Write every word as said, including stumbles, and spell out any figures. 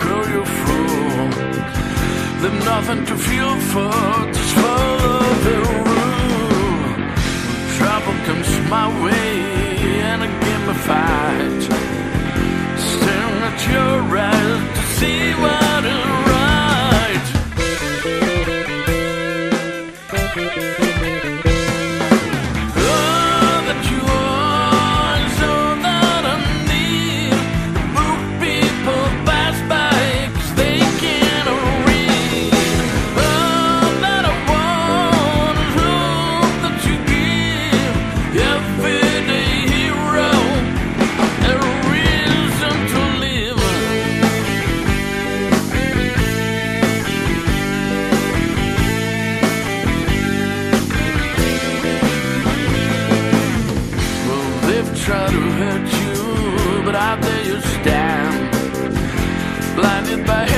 grow you fool. They've nothing to feel for, just follow the rule. Trouble comes my way and I give me fight, staring at your eyes to see what is right. Oh, that you are is all that I need. The book people pass by 'cause they can't read. All that I want is hope that you give everyday hero a reason to live. Well, they've tried to hurt you, but out there you stand, blinded by